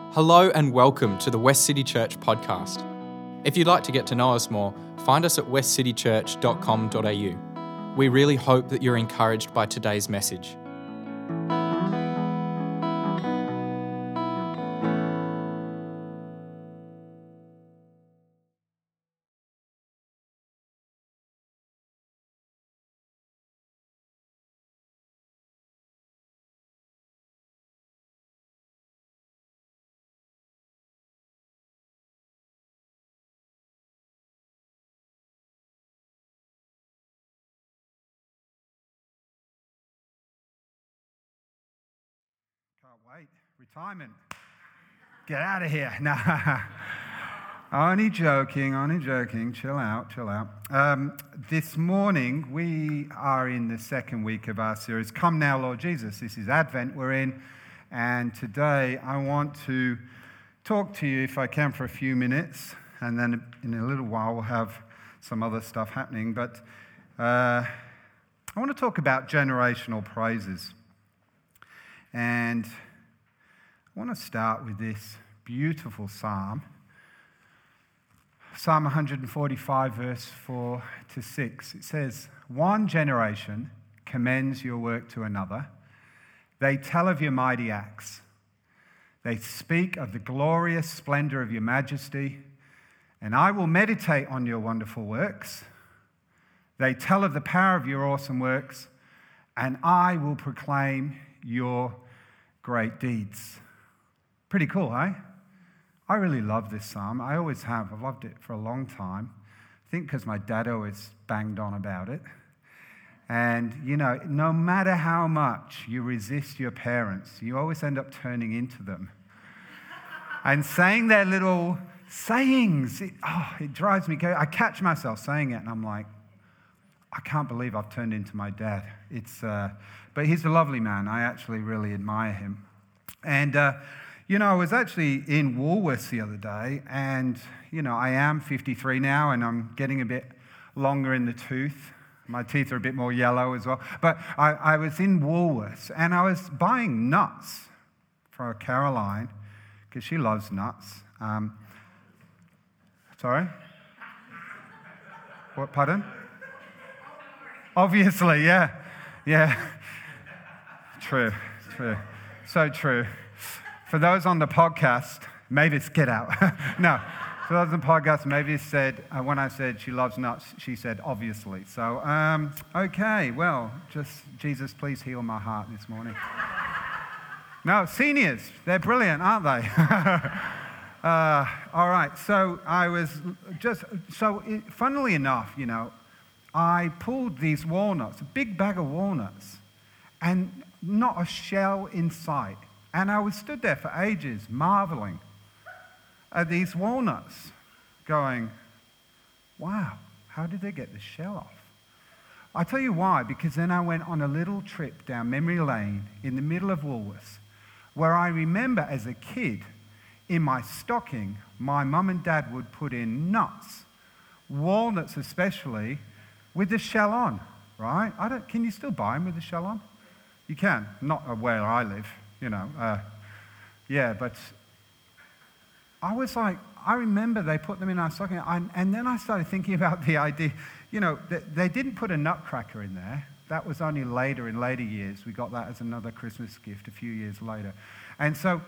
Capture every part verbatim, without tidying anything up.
Hello and welcome to the West City Church podcast. If you'd like to get to know us more, find us at west city church dot com dot a u. We really hope that you're encouraged by today's message. Can't wait. Retirement. Get out of here. Nah. Only joking, only joking. Chill out, chill out. Um, this morning, we are in the second week of our series, Come Now, Lord Jesus. This is Advent we're in. And today, I want to talk to you, if I can, for a few minutes. And then in a little while, we'll have some other stuff happening. But uh, I want to talk about generational praises. And I want to start with this beautiful psalm. Psalm one forty-five, verse four to six. It says, "One generation commends your work to another. They tell of your mighty acts. They speak of the glorious splendor of your majesty. And I will meditate on your wonderful works. They tell of the power of your awesome works. And I will proclaim your great deeds." Pretty cool, eh? I really love this psalm. I always have. I've loved it for a long time. I think because my dad always banged on about it. And, you know, no matter how much you resist your parents, you always end up turning into them. And saying their little sayings, it, oh, it drives me crazy. I catch myself saying it and I'm like, I can't believe I've turned into my dad. It's, uh, but he's a lovely man. I actually really admire him. And, uh, you know, I was actually in Woolworths the other day, and, you know, I am fifty-three now, and I'm getting a bit longer in the tooth. My teeth are a bit more yellow as well. But I, I was in Woolworths, and I was buying nuts for Caroline, because she loves nuts. Um, sorry? What, pardon? Obviously, yeah, yeah. True, true. So true. For those on the podcast, Mavis, get out. No, for those on the podcast, Mavis said, uh, when I said she loves nuts, she said, obviously. So, um, okay, well, just, Jesus, please heal my heart this morning. No, seniors, they're brilliant, aren't they? uh, all right, so I was just, so it, funnily enough, you know, I pulled these walnuts, a big bag of walnuts, and not a shell in sight. And I was stood there for ages, marveling at these walnuts, going, wow, how did they get the shell off? I tell you why, because then I went on a little trip down memory lane in the middle of Woolworths, where I remember as a kid, in my stocking, my mum and dad would put in nuts, walnuts especially, with the shell on, right? I don't. Can you still buy them with the shell on? You can, not where I live, you know. Uh, yeah, but I was like, I remember they put them in our stocking, and, and then I started thinking about the idea, you know, that they didn't put a nutcracker in there. That was only later, in later years. We got that as another Christmas gift a few years later. And so,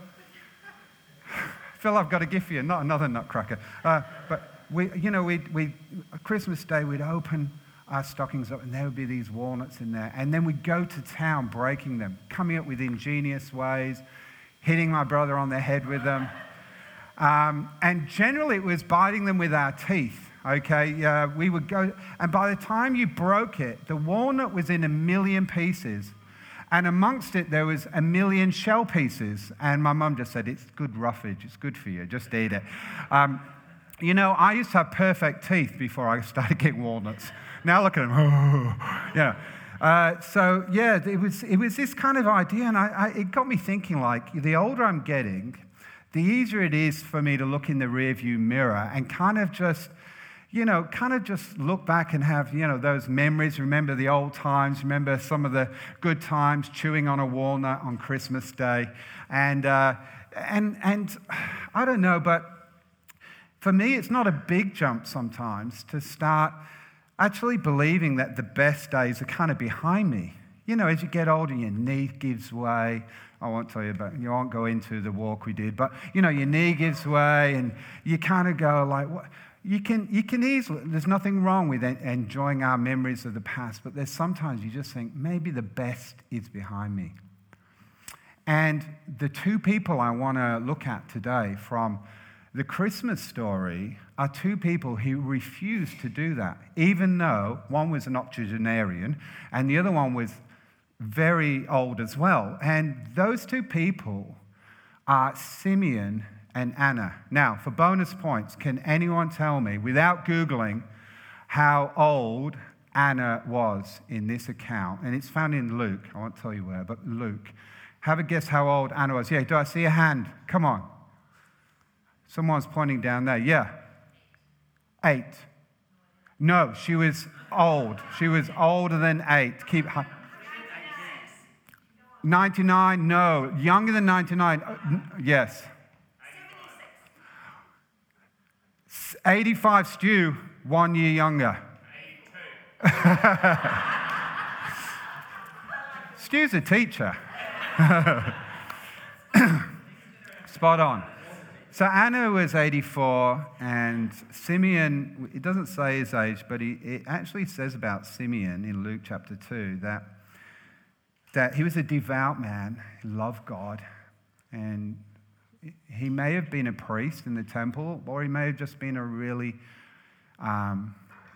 Phil, I've got a gift for you, not another nutcracker. Uh, but, we, you know, we we Christmas Day, we'd open our stockings up, and there would be these walnuts in there. And then we'd go to town breaking them, coming up with ingenious ways, hitting my brother on the head with them. Um, and generally it was biting them with our teeth, okay? Uh, we would go, and by the time you broke it, the walnut was in a million pieces. And amongst it, there was a million shell pieces. And my mum just said, it's good roughage, it's good for you, just eat it. Um, you know, I used to have perfect teeth before I started getting walnuts. Now look at them. Yeah. Uh, so yeah, it was it was this kind of idea, and I, I, it got me thinking. Like, the older I'm getting, the easier it is for me to look in the rearview mirror and kind of just, you know, kind of just look back and have, you know, those memories. Remember the old times. Remember some of the good times, chewing on a walnut on Christmas Day, and uh, and, and I don't know, but for me, it's not a big jump sometimes to start actually believing that the best days are kind of behind me. You know, as you get older, your knee gives way. I won't tell you about, you won't go into the walk we did, but, you know, your knee gives way and you kind of go like, what? You can, you can easily, there's nothing wrong with enjoying our memories of the past, but there's sometimes you just think, maybe the best is behind me. And the two people I want to look at today from the Christmas story are two people who refused to do that, even though one was an octogenarian and the other one was very old as well. And those two people are Simeon and Anna. Now, for bonus points, can anyone tell me, without Googling, how old Anna was in this account? And it's found in Luke. I won't tell you where, but Luke. Have a guess how old Anna was. Yeah, do I see a hand? Come on. Someone's pointing down there. Yeah. Eight. No, she was old. She was older than eight. Keep. ninety-nine? No. Younger than ninety-nine? Yes. eighty-five, Stu, one year younger. Stu's a teacher. Spot on. So Anna was eighty-four, and Simeon, it doesn't say his age, but he, it actually says about Simeon in Luke chapter two that, that he was a devout man, he loved God, and he may have been a priest in the temple, or he may have just been a really um,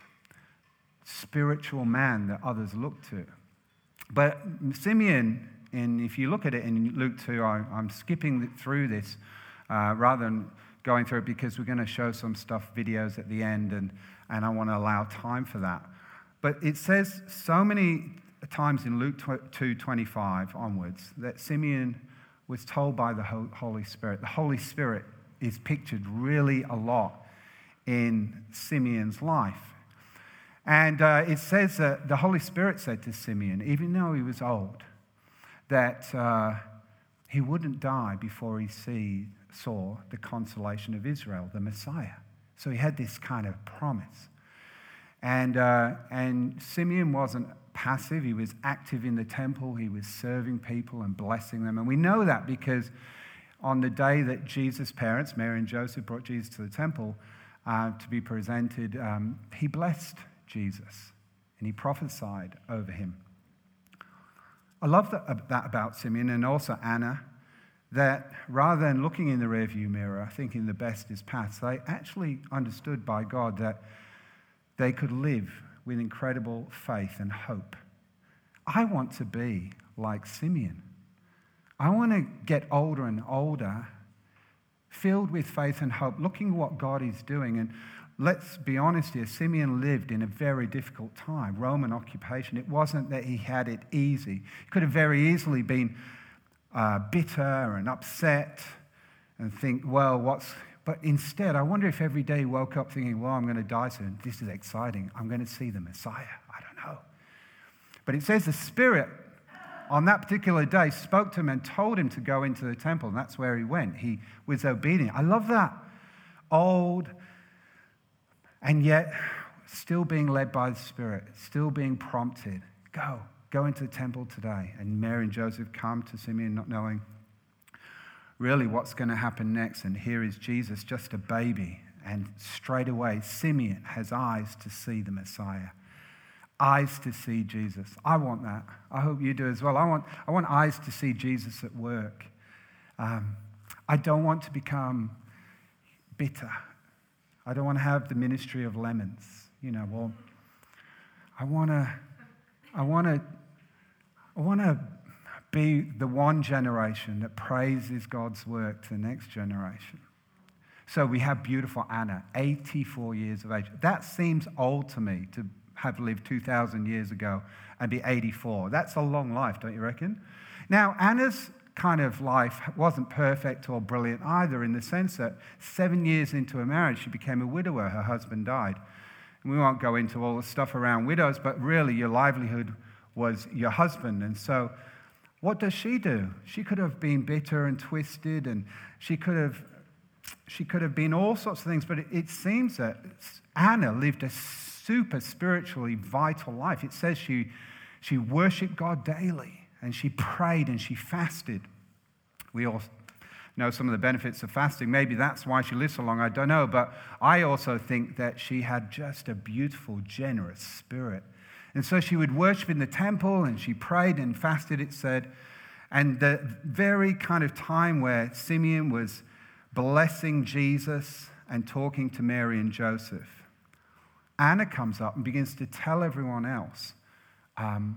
spiritual man that others looked to. But Simeon, and if you look at it in Luke two, I, I'm skipping through this uh, rather than going through it because we're going to show some stuff, videos at the end, and, and I want to allow time for that. But it says so many times in Luke two twenty-five onwards that Simeon was told by the Holy Spirit. The Holy Spirit is pictured really a lot in Simeon's life. And uh, it says that the Holy Spirit said to Simeon, even though he was old, that uh, he wouldn't die before he see, saw the consolation of Israel, the Messiah. So he had this kind of promise. And, uh, and Simeon wasn't passive. He was active in the temple. He was serving people and blessing them. And we know that because on the day that Jesus' parents, Mary and Joseph, brought Jesus to the temple uh, to be presented, um, he blessed Jesus and he prophesied over him. I love that, that about Simeon and also Anna, that rather than looking in the rearview mirror, thinking the best is past, they actually understood by God that they could live with incredible faith and hope. I want to be like Simeon. I want to get older and older, filled with faith and hope, looking at what God is doing. And let's be honest here, Simeon lived in a very difficult time, Roman occupation. It wasn't that he had it easy. He could have very easily been uh, bitter and upset and think, well, what's... But instead, I wonder if every day he woke up thinking, well, I'm going to die soon. This is exciting. I'm going to see the Messiah. I don't know. But it says the Spirit on that particular day spoke to him and told him to go into the temple, and that's where he went. He was obedient. I love that. Old, and yet still being led by the Spirit, still being prompted. Go. Go into the temple today. And Mary and Joseph come to Simeon not knowing really what's going to happen next. And here is Jesus, just a baby. And straight away, Simeon has eyes to see the Messiah. Eyes to see Jesus. I want that. I hope you do as well. I want, I want eyes to see Jesus at work. Um, I don't want to become bitter. I don't want to have the ministry of lemons. You know, well, I want to, I want to, I want to be the one generation that praises God's work to the next generation. So we have beautiful Anna, eighty-four years of age. That seems old to me, to have lived two thousand years ago and be eighty-four. That's a long life, don't you reckon? Now, Anna's kind of life wasn't perfect or brilliant either, in the sense that seven years into her marriage, she became a widower. Her husband died. And we won't go into all the stuff around widows, but really your livelihood was your husband. And so what does she do? She could have been bitter and twisted, and she could have, she could have been all sorts of things, but it, it seems that Anna lived a super spiritually vital life. It says she, she worshiped God daily, and she prayed and she fasted. We all know some of the benefits of fasting. Maybe that's why she lived so long, I don't know. But I also think that she had just a beautiful, generous spirit. And so she would worship in the temple, and she prayed and fasted, it said. And the very kind of time where Simeon was blessing Jesus and talking to Mary and Joseph, Anna comes up and begins to tell everyone else um,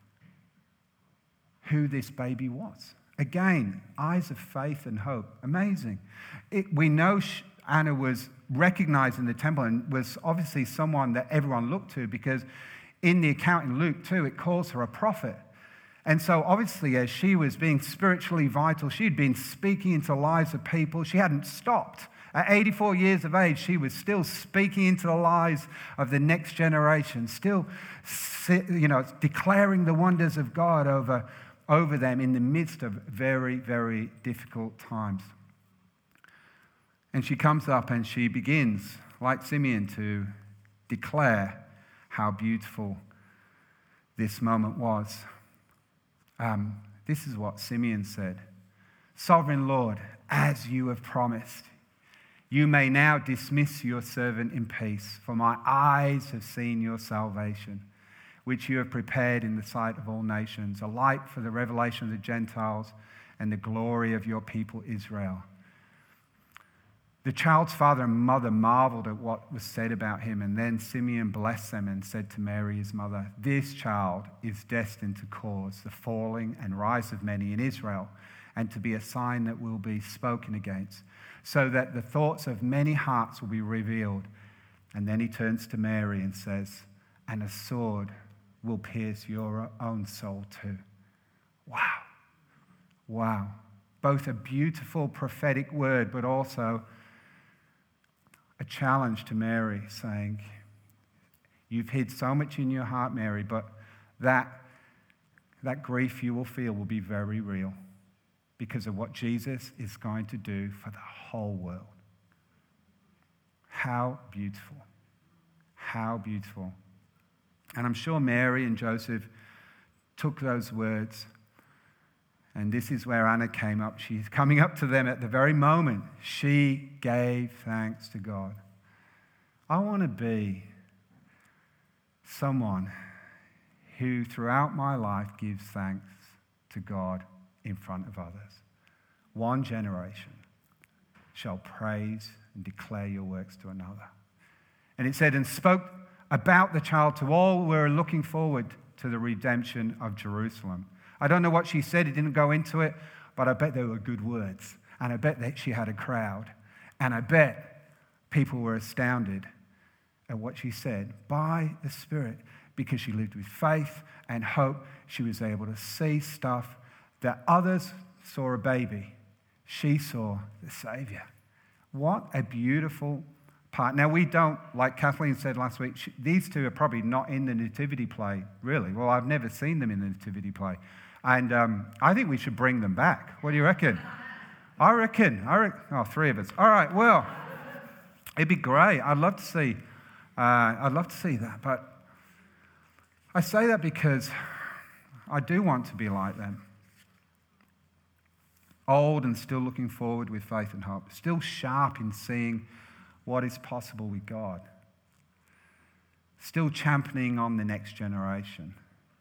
who this baby was. Again, eyes of faith and hope. Amazing. It, we know Anna was recognized in the temple and was obviously someone that everyone looked to, because in the account in Luke two, it calls her a prophet. And so obviously, as she was being spiritually vital, she'd been speaking into the lives of people. She hadn't stopped. At eighty-four years of age, she was still speaking into the lives of the next generation, still, you know, declaring the wonders of God over over them in the midst of very, very difficult times. And she comes up and she begins, like Simeon, to declare how beautiful this moment was. Um, this is what Simeon said. Sovereign Lord, as you have promised, you may now dismiss your servant in peace, for my eyes have seen your salvation, which you have prepared in the sight of all nations, a light for the revelation of the Gentiles and the glory of your people Israel. The child's father and mother marveled at what was said about him, and then Simeon blessed them and said to Mary, his mother, this child is destined to cause the falling and rise of many in Israel, and to be a sign that will be spoken against, so that the thoughts of many hearts will be revealed. And then he turns to Mary and says, and a sword will pierce your own soul too. Wow. Wow. Both a beautiful prophetic word, but also a challenge to Mary, saying, you've hid so much in your heart, Mary, but that, that grief you will feel will be very real because of what Jesus is going to do for the whole world. How beautiful. How beautiful. And I'm sure Mary and Joseph took those words, and this is where Anna came up. She's coming up to them at the very moment she gave thanks to God. I want to be someone who throughout my life gives thanks to God in front of others. One generation shall praise and declare your works to another. And it said, and spoke about the child to all who were looking forward to the redemption of Jerusalem. I don't know what she said, it didn't go into it, but I bet they were good words. And I bet that she had a crowd. And I bet people were astounded at what she said by the Spirit, because she lived with faith and hope. She was able to see stuff that others saw a baby. She saw the Savior. What a beautiful part. Now, we don't, like Kathleen said last week, she, these two are probably not in the nativity play, really. Well, I've never seen them in the nativity play. And um, I think we should bring them back. What do you reckon? I reckon. I reckon. Oh, three of us. All right, well, it'd be great. I'd love to see, uh, I'd love to see that. But I say that because I do want to be like them. Old and still looking forward with faith and hope. Still sharp in seeing what is possible with God. Still championing on the next generation.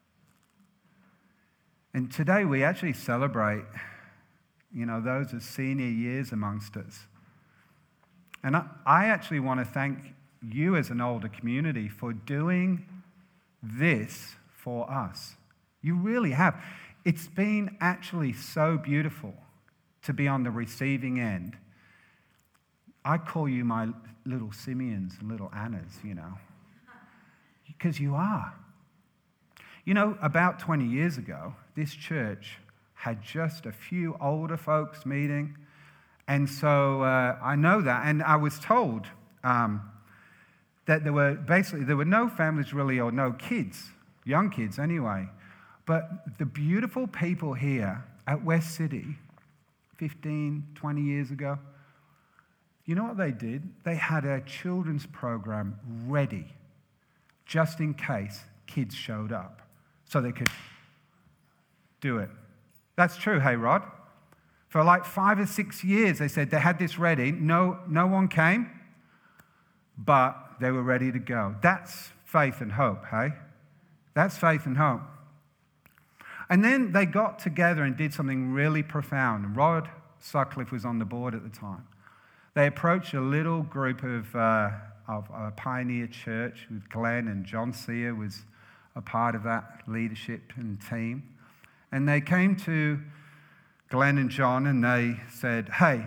And today we actually celebrate, you know, those of senior years amongst us. And I, I actually want to thank you as an older community for doing this for us. You really have. It's been actually so beautiful to be on the receiving end. I call you my little Simeons and little Annas, you know, because you are. You know, about twenty years ago, this church had just a few older folks meeting. And so uh, I know that. And I was told um, that there were basically, there were no families really, or no kids, young kids anyway. But the beautiful people here at West City, fifteen, twenty years ago, you know what they did? They had a children's program ready just in case kids showed up so they could do it. That's true, hey, Rod? For like five or six years, they said they had this ready. No, no one came, but they were ready to go. That's faith and hope, hey? That's faith and hope. And then they got together and did something really profound. Rod Sutcliffe was on the board at the time. They approached a little group of, uh, of a pioneer church with Glenn, and John Sear was a part of that leadership and team. And they came to Glenn and John and they said, hey,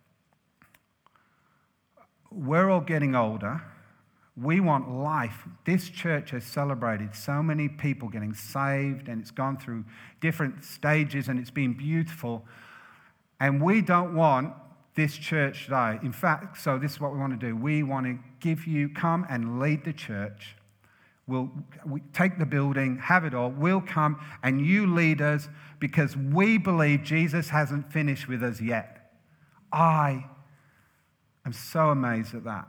we're all getting older. We want life. This church has celebrated so many people getting saved, and it's gone through different stages, and it's been beautiful. And we don't want this church to die. In fact, so this is what we want to do. We want to give you, come and lead the church. We'll we take the building, have it all. We'll come and you lead us because we believe Jesus hasn't finished with us yet. I am so amazed at that.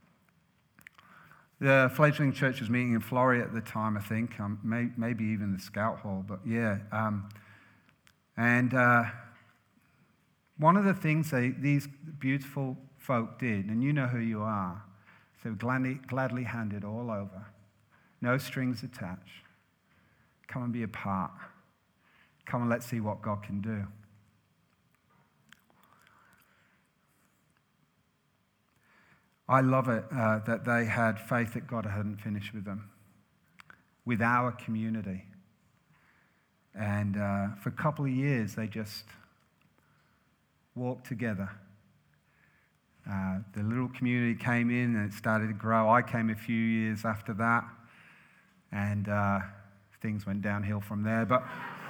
The fledgling church was meeting in Flory at the time, I think, um, may, maybe even the Scout Hall, but yeah. Um, and uh, one of the things they, these beautiful folk did, and you know who you are, so gladly, gladly handed all over. No strings attached. Come and be a part. Come and let's see what God can do. I love it uh, that they had faith that God hadn't finished with them, with our community. And uh, for a couple of years, they just walked together. Uh, the little community came in and it started to grow. I came a few years after that. And uh, things went downhill from there. But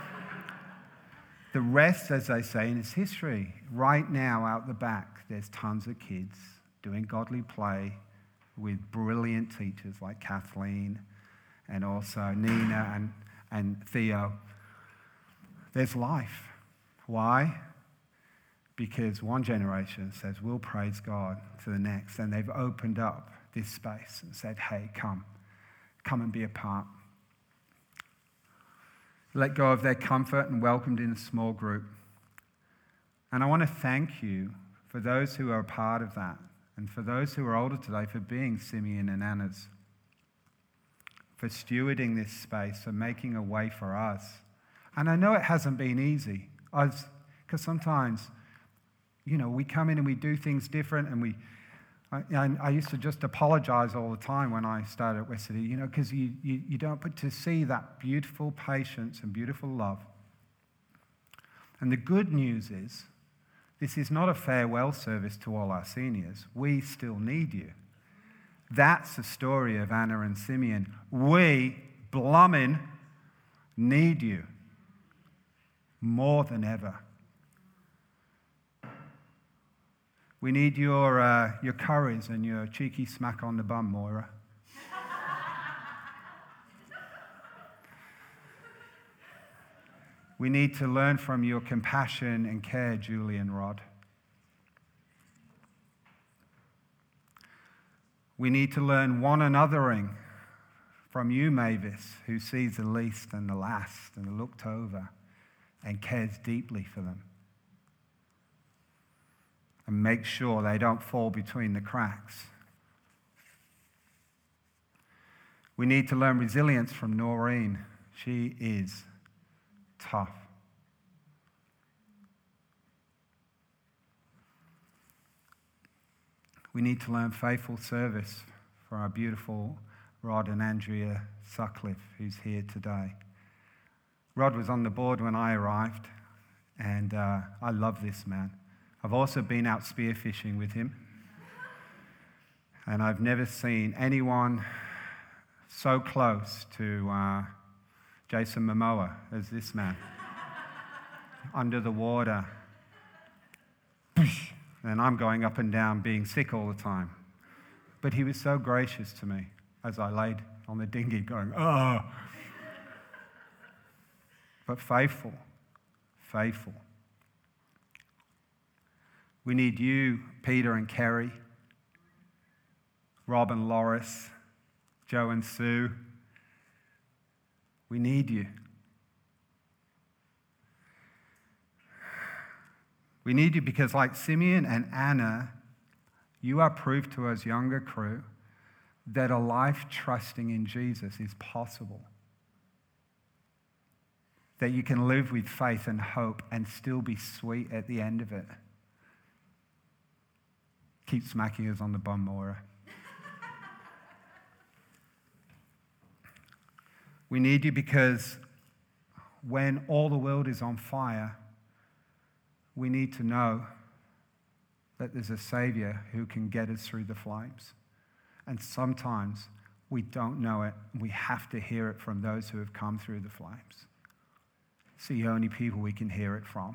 the rest, as they say, is history. Right now, out the back, there's tons of kids doing godly play with brilliant teachers like Kathleen and also Nina and, and Theo. There's life. Why? Because one generation says, we'll praise God to the next. And they've opened up this space and said, hey, come. Come and be a part. Let go of their comfort and welcomed in a small group. And I want to thank you for those who are a part of that, and for those who are older today for being Simeon and Anna's, for stewarding this space, for making a way for us. And I know it hasn't been easy, because sometimes, you know, we come in and we do things different, and we I, I used to just apologize all the time when I started at West City, you know, because you, you, you don't get to see that beautiful patience and beautiful love. And the good news is, this is not a farewell service to all our seniors. We still need you. That's the story of Anna and Simeon. We, blummin', need you more than ever. We need your uh, your curries and your cheeky smack on the bum, Moira. We need to learn from your compassion and care, Julie and Rod. We need to learn one anothering from you, Mavis, who sees the least and the last and the looked over and cares deeply for them. And make sure they don't fall between the cracks. We need to learn resilience from Noreen. She is tough. We need to learn faithful service for our beautiful Rod and Andrea Sutcliffe, who's here today. Rod was on the board when I arrived, and uh, I love this man. I've also been out spearfishing with him, and I've never seen anyone so close to uh, Jason Momoa as this man. Under the water, and I'm going up and down being sick all the time. But he was so gracious to me as I laid on the dinghy going, oh. but faithful, faithful. We need you, Peter and Kerry, Rob and Loris, Joe and Sue. We need you. We need you because, like Simeon and Anna, you are proof to us younger crew that a life trusting in Jesus is possible. That you can live with faith and hope and still be sweet at the end of it. Keep smacking us on the bum, Maura. We need you because when all the world is on fire, we need to know that there's a Savior who can get us through the flames. And sometimes we don't know it. We have to hear it from those who have come through the flames. It's the only people we can hear it from.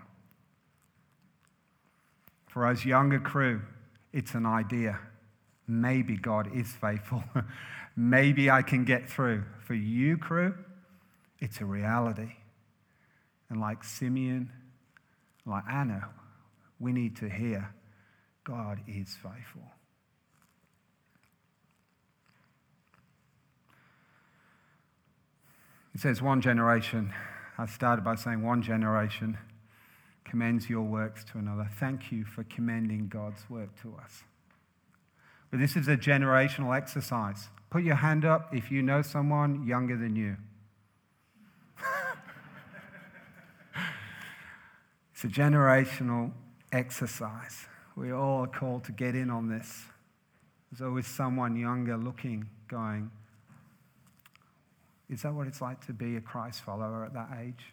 For us younger crew, it's an idea. Maybe God is faithful. Maybe I can get through. For you, crew, it's a reality. And like Simeon, like Anna, we need to hear God is faithful. It says one generation, I started by saying one generation commends your works to another. Thank you for commending God's work to us. But this is a generational exercise. Put your hand up if you know someone younger than you. It's a generational exercise. We all are called to get in on this. There's always someone younger looking, going, is that what it's like to be a Christ follower at that age?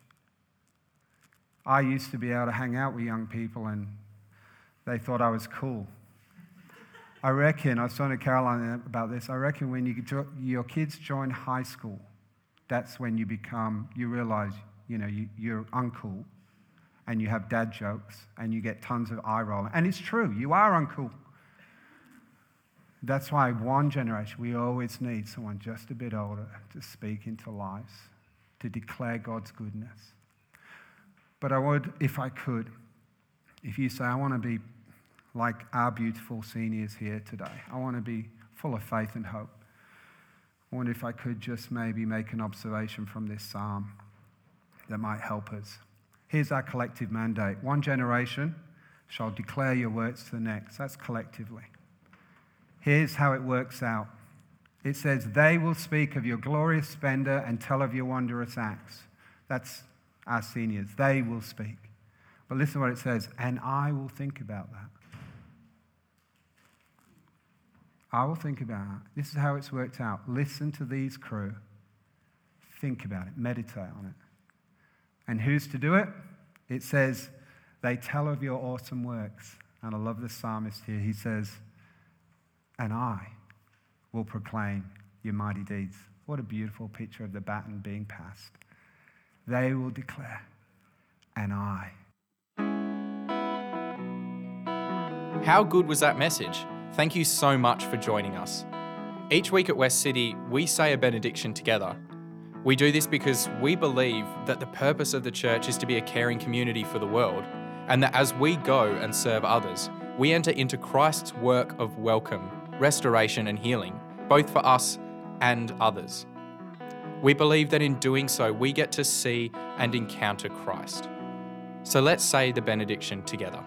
I used to be able to hang out with young people and they thought I was cool. I reckon, I was talking to Caroline about this, I reckon when you, your kids join high school, that's when you become, you realize, you know, you, you're uncool and you have dad jokes and you get tons of eye rolling. And it's true, you are uncool. That's why one generation, we always need someone just a bit older to speak into lives, to declare God's goodness. But I would, if I could, if you say, I want to be like our beautiful seniors here today, I want to be full of faith and hope. I wonder if I could just maybe make an observation from this psalm that might help us. Here's our collective mandate. One generation shall declare your works to the next. That's collectively. Here's how it works out. It says, they will speak of your glorious splendor and tell of your wondrous acts. That's our seniors. They will speak. But listen to what it says, and I will think about that. I will think about it. This is how it's worked out. Listen to these crew. Think about it. Meditate on it. And who's to do it? It says, they tell of your awesome works. And I love the psalmist here. He says, and I will proclaim your mighty deeds. What a beautiful picture of the baton being passed. They will declare, and I. How good was that message? Thank you so much for joining us. Each week at West City, we say a benediction together. We do this because we believe that the purpose of the church is to be a caring community for the world, and that as we go and serve others, we enter into Christ's work of welcome, restoration and healing, both for us and others. We believe that in doing so, we get to see and encounter Christ. So let's say the benediction together.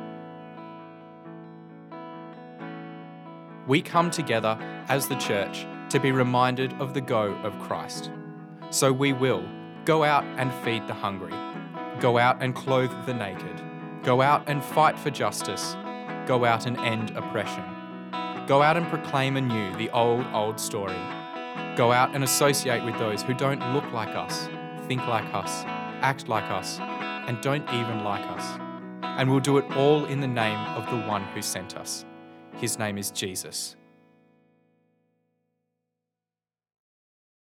We come together as the church to be reminded of the go of Christ. So we will go out and feed the hungry, go out and clothe the naked, go out and fight for justice, go out and end oppression, go out and proclaim anew the old, old story, go out and associate with those who don't look like us, think like us, act like us, and don't even like us. And we'll do it all in the name of the one who sent us. His name is Jesus.